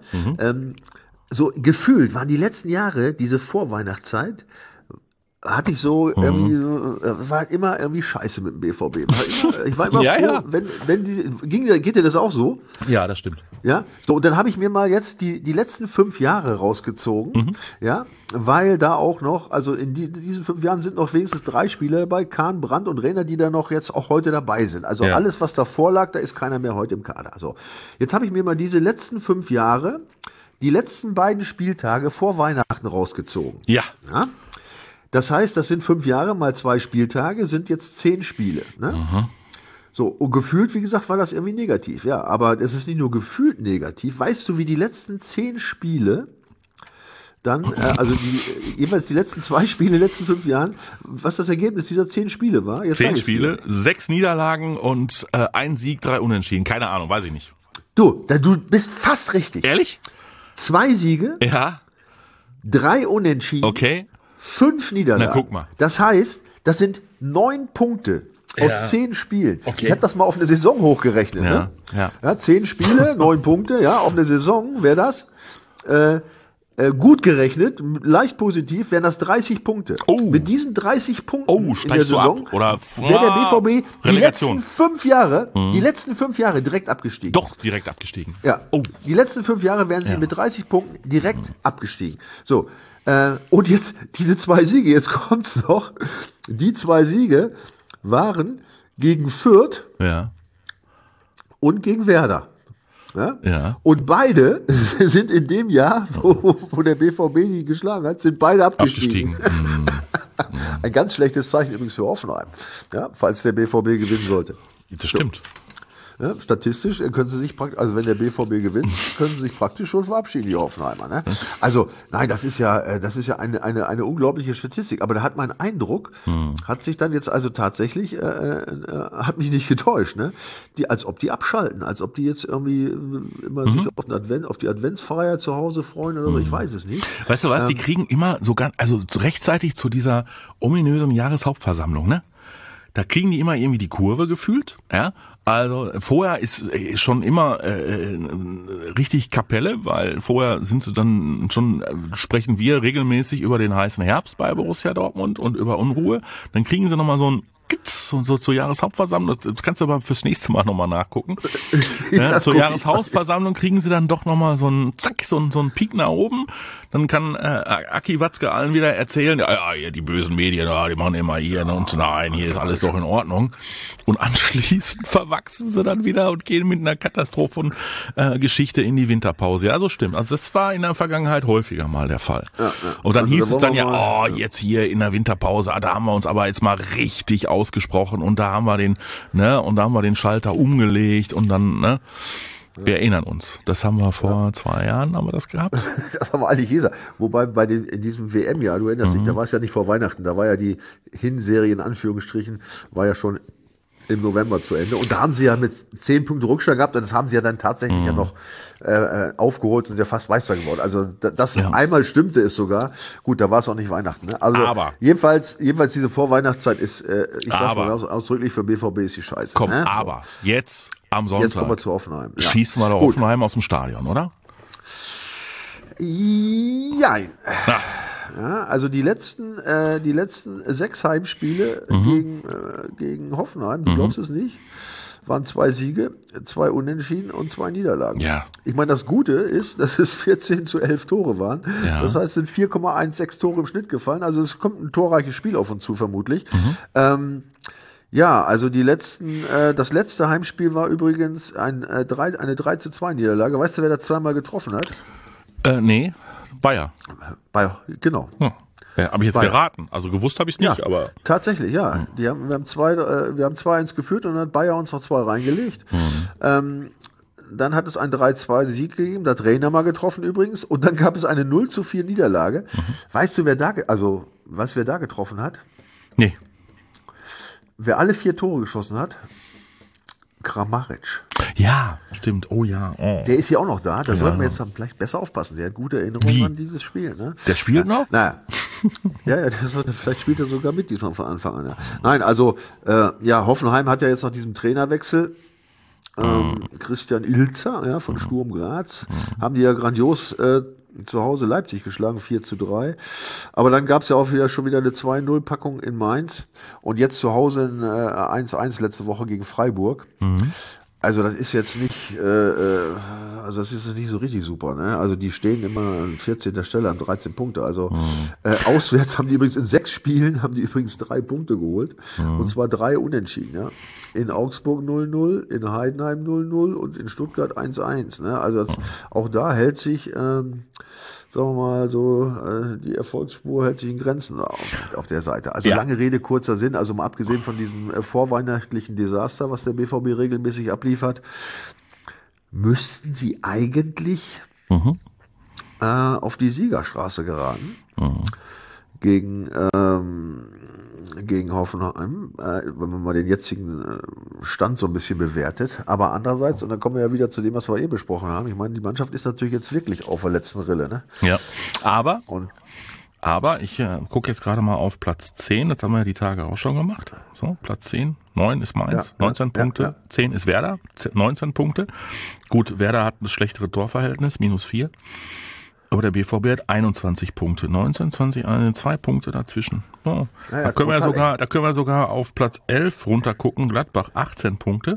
so gefühlt, waren die letzten Jahre, diese Vorweihnachtszeit, hatte ich so irgendwie war immer irgendwie scheiße mit dem BVB. Ich war immer froh, wenn geht dir das auch so? Ja, das stimmt. Ja, so, und dann habe ich mir mal jetzt die letzten 5 Jahre rausgezogen, ja, weil da auch noch, also in diesen 5 Jahren sind noch wenigstens 3 Spieler bei Kahn, Brandt und Rehner, die da noch jetzt auch heute dabei sind. Also alles, was davor lag, da ist keiner mehr heute im Kader. So, jetzt habe ich mir mal diese letzten 5 Jahre, die letzten beiden Spieltage vor Weihnachten rausgezogen. Ja. Das heißt, das sind 5 Jahre mal 2 Spieltage, sind jetzt 10 Spiele. Ne? So, und gefühlt, wie gesagt, war das irgendwie negativ. Ja, aber es ist nicht nur gefühlt negativ. Weißt du, wie die letzten 10 Spiele dann, jeweils die letzten 2 Spiele in den letzten 5 Jahren, was das Ergebnis dieser 10 Spiele war? Jetzt 10 Spiele, 6 Niederlagen und 1 Sieg, 3 Unentschieden. Keine Ahnung, weiß ich nicht. Du bist fast richtig. Ehrlich? 2 Siege. Ja. 3 Unentschieden. Okay. 5 Niederlagen. Na, guck mal. Das heißt, das sind 9 Punkte aus 10 Spielen. Okay. Ich habe das mal auf eine Saison hochgerechnet. Ne? Ja, 10 Spiele, 9 Punkte, ja, auf eine Saison wäre das gut gerechnet, leicht positiv, wären das 30 Punkte. Mit diesen 30 Punkten in der Saison wäre der BVB die letzten 5 Jahre, direkt abgestiegen. Doch, direkt abgestiegen. Ja. Die letzten 5 Jahre wären sie mit 30 Punkten direkt abgestiegen. So. Und jetzt diese 2 Siege, jetzt kommt's noch. Die 2 Siege waren gegen Fürth und gegen Werder. Ja? Und beide sind in dem Jahr, wo der BVB die geschlagen hat, sind beide abgestiegen. Ein ganz schlechtes Zeichen übrigens für Hoffenheim, ja, falls der BVB gewinnen sollte. Das stimmt. Ja, statistisch können sie sich praktisch, also wenn der BVB gewinnt, können sie sich praktisch schon verabschieden, die Hoffenheimer. Ne? Also nein, das ist ja eine unglaubliche Statistik. Aber da hat mein Eindruck, hat sich dann jetzt also tatsächlich, hat mich nicht getäuscht, ne? Als ob die abschalten, als ob die jetzt irgendwie immer sich auf die Adventsfeier zu Hause freuen oder so. Ich weiß es nicht. Weißt du was? Die kriegen immer rechtzeitig zu dieser ominösen Jahreshauptversammlung, ne? Da kriegen die immer irgendwie die Kurve gefühlt, ja. Also vorher ist schon immer richtig Kapelle, weil vorher sind sie dann schon, sprechen wir regelmäßig über den heißen Herbst bei Borussia Dortmund und über Unruhe. Dann kriegen sie nochmal so ein so zur Jahreshauptversammlung, das kannst du aber fürs nächste Mal nochmal nachgucken. Ja, zur Jahreshauptversammlung kriegen sie dann doch nochmal so ein Peak nach oben. Dann kann Aki Watzke allen wieder erzählen, ja, die bösen Medien, die machen immer hier, und nein, hier ist alles doch in Ordnung. Und anschließend verwachsen sie dann wieder und gehen mit einer Katastrophengeschichte in die Winterpause. Ja, so stimmt. Also das war in der Vergangenheit häufiger mal der Fall. Ja. Und dann hieß es dann jetzt hier in der Winterpause, da haben wir uns aber jetzt mal richtig ausgesprochen und da haben wir den Schalter umgelegt und dann, ne? Wir erinnern uns. Das haben wir vor 2 Jahren, haben wir das gehabt. Das haben wir eigentlich gesagt. Wobei in diesem WM-Jahr, du erinnerst dich, da war es ja nicht vor Weihnachten, da war ja die Hinserie in Anführungsstrichen, war ja schon im November zu Ende. Und da haben sie ja mit 10 Punkte Rückstand gehabt und das haben sie ja dann tatsächlich ja noch aufgeholt und ja fast Meister geworden. Also einmal stimmte es sogar. Gut, da war es auch nicht Weihnachten. Ne? Also jedenfalls diese Vorweihnachtszeit ist, ich sag mal ausdrücklich, für BVB ist die Scheiße. Komm, ne? Aber jetzt am Sonntag kommen wir zu Hoffenheim. Ja. Schießen wir doch Hoffenheim aus dem Stadion, oder? Ja. Ja, also die letzten 6 Heimspiele gegen Hoffenheim, du glaubst es nicht, waren 2 Siege, 2 Unentschieden und 2 Niederlagen. Ja. Ich meine, das Gute ist, dass es 14-11 Tore waren. Ja. Das heißt, es sind 4,16 Tore im Schnitt gefallen. Also es kommt ein torreiches Spiel auf uns zu, vermutlich. Ja, also das letzte Heimspiel war übrigens eine 3-2 Niederlage. Weißt du, wer da zweimal getroffen hat? Nee. Bayer. Genau. Ja, habe ich jetzt geraten. Also gewusst habe ich es nicht, ja, aber. Tatsächlich, ja. Wir haben 2-1 geführt und dann hat Bayer uns noch 2 reingelegt. Dann hat es einen 3-2-Sieg gegeben, da hat Trainer mal getroffen übrigens. Und dann gab es eine 0-4 Niederlage. Weißt du, wer da getroffen hat? Nee. Wer alle 4 Tore geschossen hat? Kramaric. Ja, stimmt. Oh ja. Oh. Der ist ja auch noch da. Da sollten wir jetzt vielleicht besser aufpassen. Der hat gute Erinnerungen an dieses Spiel. Ne? Der spielt noch? Naja. Vielleicht spielt er sogar mit diesmal von Anfang an. Ja. Nein, also Hoffenheim hat ja jetzt nach diesem Trainerwechsel Christian Ilzer von Sturm Graz, haben die ja grandios zu Hause Leipzig geschlagen, 4-3. Aber dann gab es ja auch schon wieder eine 2-0-Packung in Mainz und jetzt zu Hause ein 1-1 letzte Woche gegen Freiburg. Also das ist jetzt nicht, das ist nicht so richtig super. Ne? Also die stehen immer an 14. Stelle an 13 Punkte. Also auswärts haben die übrigens in 6 Spielen 3 Punkte geholt. Und zwar 3 Unentschieden. Ja? In Augsburg 0-0, in Heidenheim 0-0 und in Stuttgart 1-1. Ne? Also auch da hält sich, sagen wir mal so, die Erfolgsspur hält sich in Grenzen auf der Seite. Also lange Rede, kurzer Sinn, also mal abgesehen von diesem vorweihnachtlichen Desaster, was der BVB regelmäßig abliefert, müssten sie eigentlich auf die Siegerstraße geraten gegen Hoffenheim, wenn man mal den jetzigen Stand so ein bisschen bewertet. Aber andererseits, und dann kommen wir ja wieder zu dem, was wir eben besprochen haben, ich meine, die Mannschaft ist natürlich jetzt wirklich auf der letzten Rille. Ne? Ja, aber ich gucke jetzt gerade mal auf Platz 10, das haben wir ja die Tage auch schon gemacht. So, Platz 10, 9 ist Mainz, 19 Punkte, 10 ist Werder, 19 Punkte. Gut, Werder hat das schlechtere Torverhältnis, -4. Aber der BVB hat 21 Punkte, 19, 20, 2 Punkte dazwischen. Oh. Da können wir sogar auf Platz 11 runter gucken, Gladbach 18 Punkte,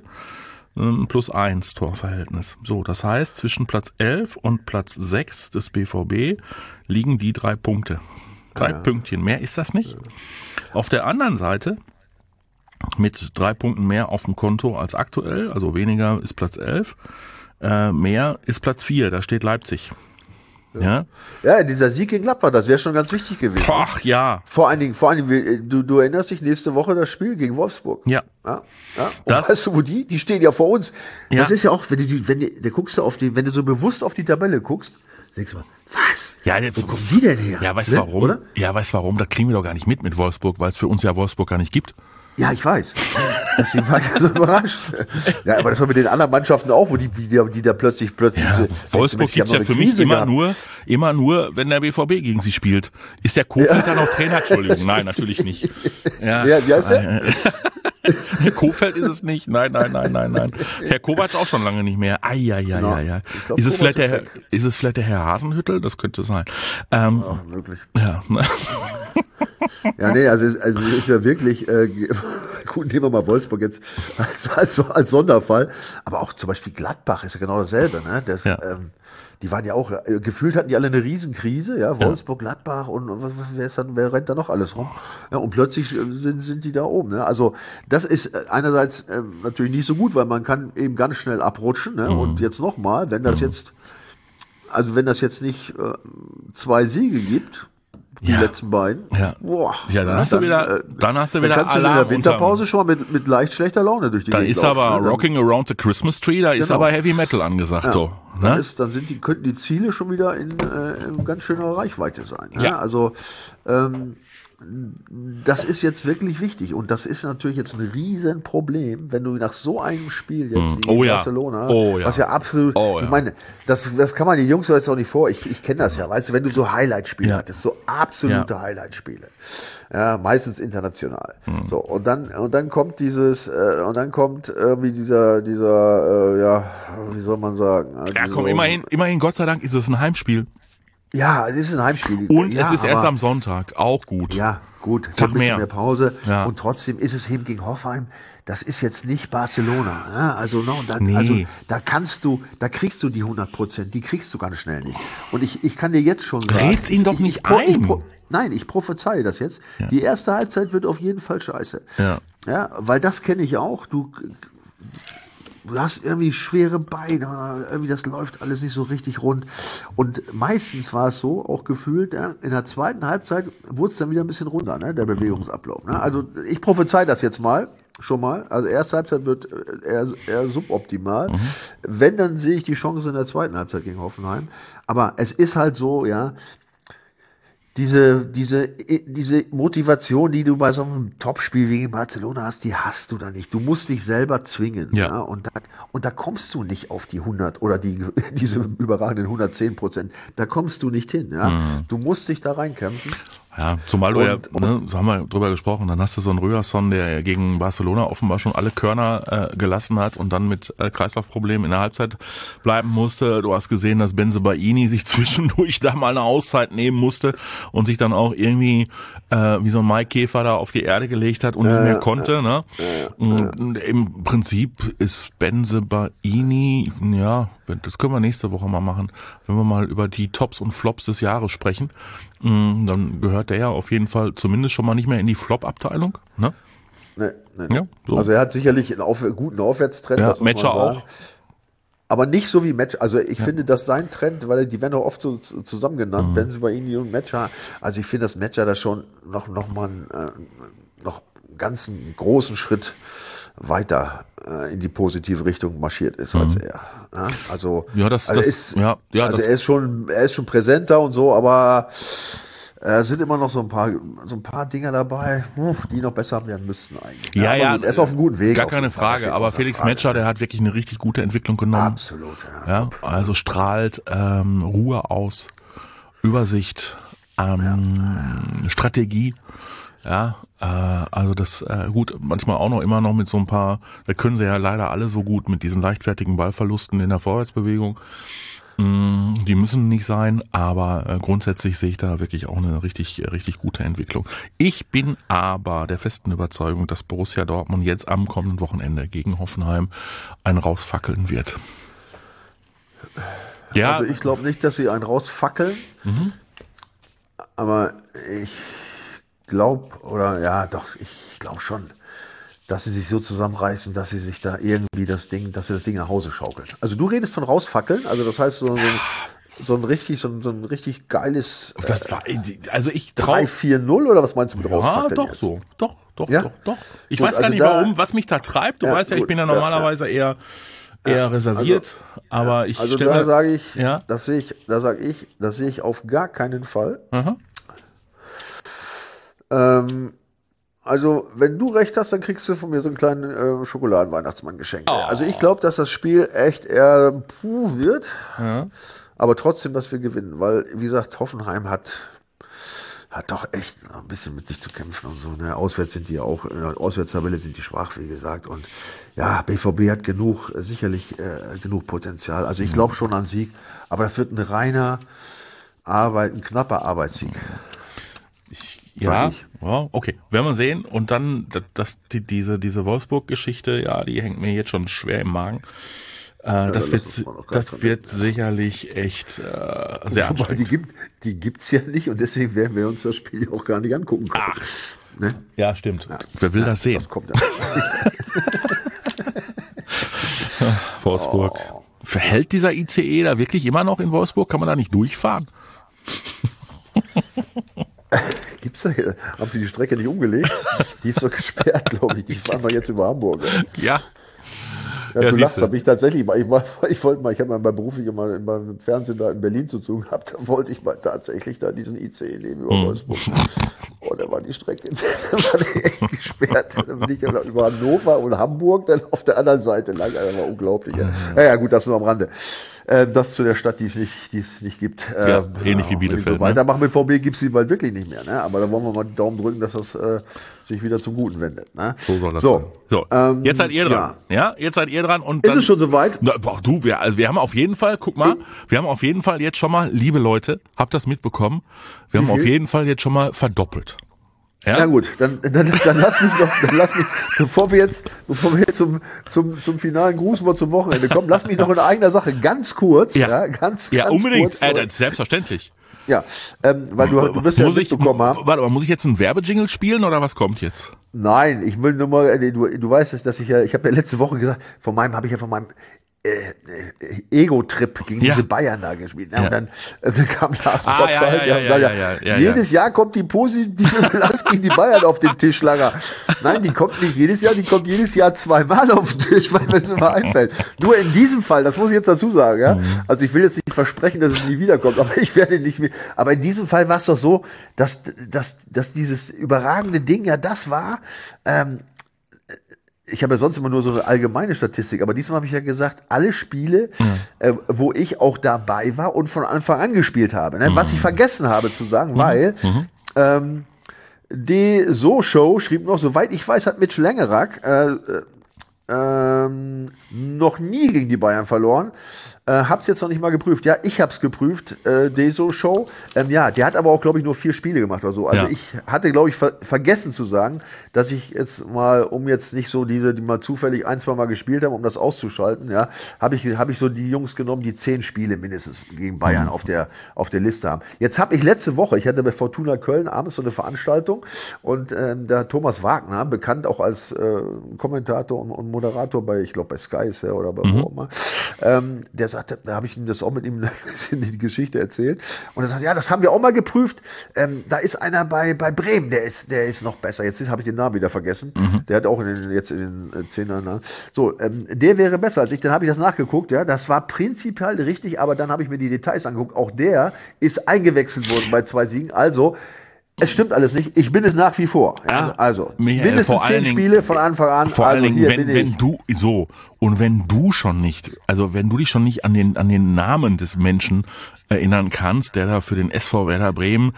+1 Torverhältnis. So, das heißt, zwischen Platz 11 und Platz 6 des BVB liegen die 3 Punkte. 3 Pünktchen, mehr ist das nicht. Auf der anderen Seite, mit 3 Punkten mehr auf dem Konto als aktuell, also weniger ist Platz 11, mehr ist Platz 4, da steht Leipzig. Ja, dieser Sieg gegen Gladbach, das wäre schon ganz wichtig gewesen. Ach ja. Vor allen Dingen, du erinnerst dich, nächste Woche das Spiel gegen Wolfsburg. Ja. Und weißt du, wo die stehen ja vor uns. Ja. Das ist ja auch, wenn du so bewusst auf die Tabelle guckst, denkst du mal, was? Ja, wo kommen die denn her? Ja, weißt du warum? Oder? Ja, weißt du warum? Das kriegen wir doch gar nicht mit Wolfsburg, weil es für uns ja Wolfsburg gar nicht gibt. Ja, ich weiß. Deswegen war ich so überrascht. Ja, aber das war mit den anderen Mannschaften auch, wo die da plötzlich ja, Wolfsburg gibt's ja für mich immer nur, wenn der BVB gegen sie spielt. Ist der Kofeld dann auch Trainer? Entschuldigung, nein, natürlich nicht. Ja, wie heißt der? Kofeld ist es nicht. Nein. Herr Kovac auch schon lange nicht mehr. Ja. Ist es vielleicht der Herr Hasenhüttl? Das könnte sein. Möglich. Ja. Ja, nee, also es ist ja wirklich, gut, nehmen wir mal Wolfsburg jetzt als Sonderfall, aber auch zum Beispiel Gladbach ist ja genau dasselbe, ne? Die waren ja auch, gefühlt hatten die alle eine Riesenkrise, ja, Wolfsburg, Gladbach und wer rennt da noch alles rum? Ja, und plötzlich sind die da oben, ne? Also, das ist einerseits natürlich nicht so gut, weil man kann eben ganz schnell abrutschen, ne? Und jetzt nochmal, wenn das jetzt nicht 2 Siege gibt, die letzten beiden. Ja. Boah. Ja, dann hast du wieder kannst du Alarm in der Winterpause schon mal mit leicht schlechter Laune durch die Gegend laufen. Da ist aber Rocking Around the Christmas Tree, da ist aber Heavy Metal angesagt, ja. So. Ne? Könnten die Ziele schon wieder in ganz schöner Reichweite sein. Ne? Ja. Also, das ist jetzt wirklich wichtig und das ist natürlich jetzt ein Riesenproblem, wenn du nach so einem Spiel jetzt gegen Barcelona, was ja absolut, ich meine, das kann man den Jungs jetzt auch nicht vor, ich kenne das ja, weißt du, wenn du so Highlight-Spiele hattest, so absolute Highlight-Spiele, ja, meistens international, so, und dann kommt irgendwie dieser, wie soll man sagen? Ja, komm, immerhin, Gott sei Dank ist es ein Heimspiel. Ja, es ist ein Heimspiel. Und es ist erst am Sonntag, auch gut. Ja, gut. Tag ein bisschen mehr Pause. Ja. Und trotzdem ist es eben gegen Hoffenheim, das ist jetzt nicht Barcelona. Ja, also da kriegst du die 100%, die kriegst du ganz schnell nicht. Und ich kann dir jetzt schon sagen. Red's ihn doch nicht ein. Nein, ich prophezeie das jetzt. Ja. Die erste Halbzeit wird auf jeden Fall scheiße. Ja. Ja, weil das kenne ich auch. du hast irgendwie schwere Beine, irgendwie das läuft alles nicht so richtig rund. Und meistens war es so, auch gefühlt, in der zweiten Halbzeit wurde es dann wieder ein bisschen runder, ne, der Bewegungsablauf. Ne? Also ich prophezei das jetzt mal. Schon mal. Also erste Halbzeit wird eher suboptimal. Wenn, dann sehe ich die Chance in der zweiten Halbzeit gegen Hoffenheim. Aber es ist halt so, ja, diese Motivation, die du bei so einem Topspiel wie in Barcelona hast, die hast du da nicht. Du musst dich selber zwingen. Ja. Und da kommst du nicht auf die 100 oder diese überragenden 110%. Da kommst du nicht hin. Ja. Du musst dich da reinkämpfen. Ja, zumal du so haben wir drüber gesprochen, dann hast du so einen Röhrson, der gegen Barcelona offenbar schon alle Körner gelassen hat und dann mit Kreislaufproblemen in der Halbzeit bleiben musste. Du hast gesehen, dass Bensebaini sich zwischendurch da mal eine Auszeit nehmen musste und sich dann auch irgendwie wie so ein Maikäfer da auf die Erde gelegt hat und nicht mehr konnte. Ne? Und im Prinzip ist Bensebaini, ja, das können wir nächste Woche mal machen, wenn wir mal über die Tops und Flops des Jahres sprechen. Dann gehört der ja auf jeden Fall zumindest schon mal nicht mehr in die Flop-Abteilung. Ne? Nee. Ja, so. Also er hat sicherlich einen guten Aufwärtstrend. Ja, Metscher auch. Aber nicht so wie Metscher. Also ich finde, dass sein Trend, weil die werden auch oft so zusammen genannt, Bensebaini und Metscher. Also ich finde, dass Metscher da schon noch ganz einen großen Schritt weiter in die positive Richtung marschiert ist als er. Ja? Also, er ist schon präsenter und so, aber sind immer noch so ein paar Dinge dabei, die noch besser werden müssten eigentlich. Ja, er ist auf einem guten Weg. Gar keine Frage, aber Felix Metscher, der hat wirklich eine richtig gute Entwicklung genommen. Absolut, ja. Also strahlt Ruhe aus, Übersicht, Strategie. Ja, also das, gut, manchmal auch noch immer noch mit so ein paar, da können sie ja leider alle so gut mit diesen leichtfertigen Ballverlusten in der Vorwärtsbewegung. Die müssen nicht sein, aber grundsätzlich sehe ich da wirklich auch eine richtig gute Entwicklung. Ich bin aber der festen Überzeugung, dass Borussia Dortmund jetzt am kommenden Wochenende gegen Hoffenheim einen rausfackeln wird. Ja. Also ich glaube nicht, dass sie einen rausfackeln, aber ich glaube schon, dass sie sich so zusammenreißen, dass sie sich da irgendwie das Ding nach Hause schaukeln. Also du redest von rausfackeln, also das heißt so ein richtig geiles das war, also ich 3-4-0 oder was meinst du mit rausfackeln? Doch jetzt? so. Doch. Ich gut, weiß gar nicht warum, was mich da treibt. Du weißt ja, ich bin ja normalerweise eher reserviert, aber ich also da sage ich, das sehe ich auf gar keinen Fall. Also, wenn du recht hast, dann kriegst du von mir so einen kleinen Schokoladenweihnachtsmann geschenkt. Oh. Also ich glaube, dass das Spiel echt eher wird, aber trotzdem, dass wir gewinnen, weil, wie gesagt, Hoffenheim hat doch echt ein bisschen mit sich zu kämpfen und so. Ne? Auswärts sind die auch, in der Auswärtstabelle sind die schwach, wie gesagt. Und ja, BVB hat sicherlich genug Potenzial. Also ich glaube schon an Sieg, aber das wird ein knapper Arbeitssieg. Ja, okay, werden wir sehen. Und dann diese Wolfsburg-Geschichte, ja, die hängt mir jetzt schon schwer im Magen. Das wird sicherlich echt sehr anstrengend. Die gibt's ja nicht und deswegen werden wir uns das Spiel auch gar nicht angucken können. Ach, ne? Ja, stimmt. Ja. Wer will das sehen? Das kommt ja. Wolfsburg. Verhält dieser ICE da wirklich immer noch in Wolfsburg? Kann man da nicht durchfahren? Gibt's da hier? Haben Sie die Strecke nicht umgelegt? Die ist doch gesperrt, glaube ich. Die fahren wir jetzt über Hamburg. Ja. Ja, du lachst, habe ich tatsächlich mal. Ich habe mal beruflich mal beim Fernsehen da in Berlin zu tun gehabt, da wollte ich mal tatsächlich da diesen ICE nehmen über Wolfsburg. Oh, da war die Strecke echt gesperrt. Dann bin ich über Hannover und Hamburg dann auf der anderen Seite lang. Das war unglaublich. Ja, gut, das nur am Rande. Das zu der Stadt, die es nicht gibt. Ähnlich wie Bielefeld. Wenn wir so weitermachen mit VB, gibt es sie bald wirklich nicht mehr. Ne? Aber da wollen wir mal die Daumen drücken, dass das sich wieder zum Guten wendet. Ne? So soll das sein. So, jetzt seid ihr dran. Ja, jetzt seid ihr dran. Und ist es schon soweit? Wir haben auf jeden Fall, guck mal, wir haben auf jeden Fall jetzt schon mal, liebe Leute, habt das mitbekommen, wir haben auf jeden Fall jetzt schon mal verdoppelt. Ja, gut, dann lass mich, bevor wir jetzt zum finalen Grußwort zum Wochenende kommen, lass mich noch in eigener Sache ganz kurz, ganz unbedingt, kurz. Selbstverständlich. Ja, weil du wirst ja mitbekommen haben. Warte mal, muss ich jetzt einen Werbejingle spielen oder was kommt jetzt? Nein, ich will nur mal, du weißt, dass ich habe ja letzte Woche gesagt, von meinem Ego-Trip gegen diese Bayern da gespielt. Ne? Ja. Und dann kam Lars Gottschalk. Jedes Jahr kommt die positive Bilanz gegen die Bayern auf den Tisch, Langer. Nein, die kommt nicht jedes Jahr, die kommt jedes Jahr zweimal auf den Tisch, weil mir es immer einfällt. Nur in diesem Fall, das muss ich jetzt dazu sagen, ja. Also ich will jetzt nicht versprechen, dass es nie wiederkommt, aber ich werde nicht mehr. Aber in diesem Fall war es doch so, dass dieses überragende Ding ja das war, ich habe ja sonst immer nur so eine allgemeine Statistik, aber diesmal habe ich ja gesagt, alle Spiele, wo ich auch dabei war und von Anfang an gespielt habe. Ne? Was ich vergessen habe zu sagen, weil die So-Show schrieb noch, soweit ich weiß, hat Mitch Langerack noch nie gegen die Bayern verloren. Hab's jetzt noch nicht mal geprüft. Ja, ich hab's geprüft, Deso-Show. Ja, der hat aber auch, glaube ich, nur 4 Spiele gemacht oder so. Also ich hatte, glaube ich, vergessen zu sagen, dass ich jetzt mal, um jetzt nicht so die mal zufällig 1-2 Mal gespielt haben, um das auszuschalten, ja, habe ich so die Jungs genommen, die 10 Spiele mindestens gegen Bayern auf der Liste haben. Jetzt habe ich letzte Woche, ich hatte bei Fortuna Köln abends so eine Veranstaltung und der Thomas Wagner, bekannt auch als Kommentator und Moderator bei, ich glaube bei Sky ist er oder bei wo auch immer, der sagte, da habe ich ihm das auch mit ihm ein bisschen die Geschichte erzählt und er sagt, ja, das haben wir auch mal geprüft, da ist einer bei Bremen, der ist noch besser, jetzt habe ich den Namen wieder vergessen, der hat auch in den 10ern, so, der wäre besser als ich, dann habe ich das nachgeguckt, ja, das war prinzipiell richtig, aber dann habe ich mir die Details angeguckt, auch der ist eingewechselt worden bei 2 Siegen, also es stimmt alles nicht. Ich bin es nach wie vor. Ja? Also Michael, mindestens 10 Spiele von Anfang an. Vor allen Dingen, wenn du wenn du dich schon nicht an den Namen des Menschen erinnern kannst, der da für den SV Werder Bremen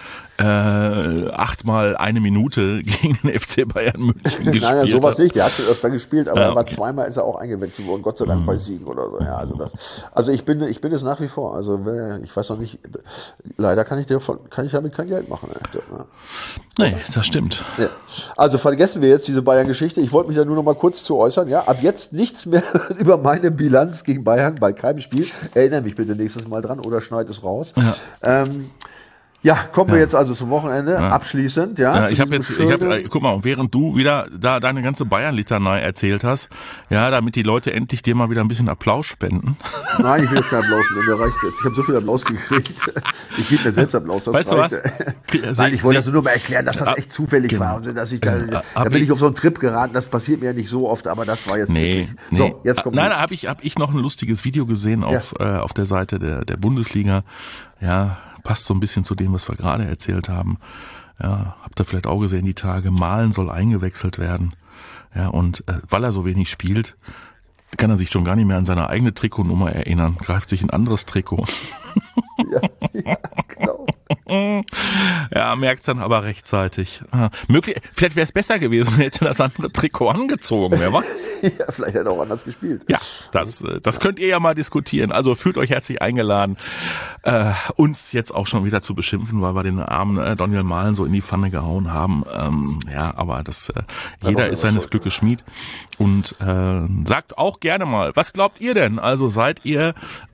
8-mal 1 Minute gegen den FC Bayern München gespielt hat. Nein, sowas nicht. Der hat schon öfter gespielt, aber er war zweimal ist er auch eingewechselt worden. Gott sei Dank bei Siegen oder so. Ja, also ich bin es nach wie vor. Also ich weiß noch nicht. Leider kann ich damit kein Geld machen. Ja. Nee, das stimmt. Ja. Also vergessen wir jetzt diese Bayern-Geschichte. Ich wollte mich da nur noch mal kurz zu äußern. Ja, ab jetzt nichts mehr über meine Bilanz gegen Bayern bei keinem Spiel. Erinnere mich bitte nächstes Mal dran oder schneid es raus. Ja. Kommen wir jetzt also zum Wochenende, abschließend, guck mal, während du wieder da deine ganze Bayern-Litanei erzählt hast, ja, damit die Leute endlich dir mal wieder ein bisschen Applaus spenden. Nein, ich will jetzt keinen Applaus, mir reicht jetzt. Ich habe so viel Applaus gekriegt. Ich gebe mir selbst Applaus. Weißt du was? Nein, ich wollte das nur mal erklären, dass das echt zufällig war und dass ich da bin ich auf so einen Trip geraten, das passiert mir ja nicht so oft, aber das war jetzt wirklich. So, jetzt kommt Nein, hab ich noch ein lustiges Video gesehen auf der Seite der Bundesliga. Ja, passt so ein bisschen zu dem, was wir gerade erzählt haben. Ja, habt ihr vielleicht auch gesehen, die Tage, Malen soll eingewechselt werden. Ja, und weil er so wenig spielt, kann er sich schon gar nicht mehr an seine eigene Trikotnummer erinnern, greift sich ein anderes Trikot. Ja, genau. Ja, merkt's dann aber rechtzeitig. Vielleicht wäre es besser gewesen, wenn er hätte das andere Trikot angezogen, wer weiß. Ja, vielleicht hätte er auch anders gespielt. Ja, das könnt ihr ja mal diskutieren. Also fühlt euch herzlich eingeladen, uns jetzt auch schon wieder zu beschimpfen, weil wir den armen Daniel Mahlen so in die Pfanne gehauen haben. Aber jeder ist seines Glückes Schmied. Und sagt auch gerne mal, was glaubt ihr denn? Also seid ihr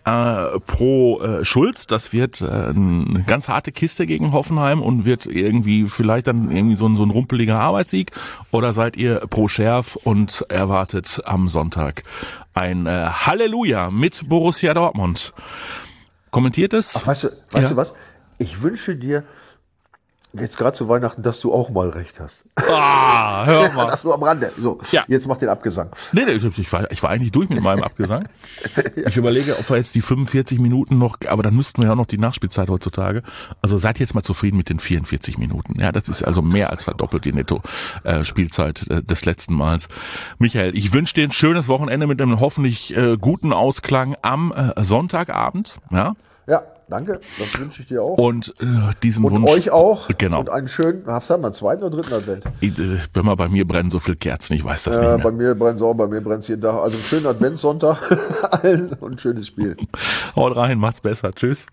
pro Schulz? Das wird eine ganz harte Kiste gegen Hoffenheim und wird irgendwie vielleicht dann irgendwie so ein rumpeliger Arbeitssieg? Oder seid ihr pro Scherf und erwartet am Sonntag ein Halleluja mit Borussia Dortmund? Kommentiert es? Ach, weißt du was? Ich wünsche dir jetzt gerade zu Weihnachten, dass du auch mal recht hast. Hör mal. Das nur am Rande. So, Jetzt mach den Abgesang. Nee, ich war eigentlich durch mit meinem Abgesang. Ich überlege, ob wir jetzt die 45 Minuten noch, aber dann müssten wir ja auch noch die Nachspielzeit heutzutage. Also seid jetzt mal zufrieden mit den 44 Minuten. Ja, das ist also mehr als verdoppelt die Netto-Spielzeit des letzten Mals. Michael, ich wünsche dir ein schönes Wochenende mit einem hoffentlich guten Ausklang am Sonntagabend. Ja, danke. Das wünsche ich dir auch. Und diesen Wunsch. Und euch auch. Genau. Und einen schönen, haben wir 2. oder 3. Advent? Bei mir brennen so viele Kerzen, ich weiß das nicht mehr. Bei mir brennt's jeden Tag. Also einen schönen Adventssonntag allen und ein schönes Spiel. Haut rein, macht's besser. Tschüss.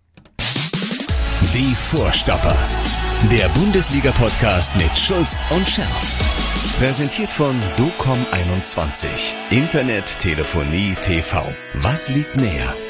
Die Vorstopper. Der Bundesliga-Podcast mit Schulz und Scherf. Präsentiert von DOCOM21. Internet, Telefonie, TV. Was liegt näher?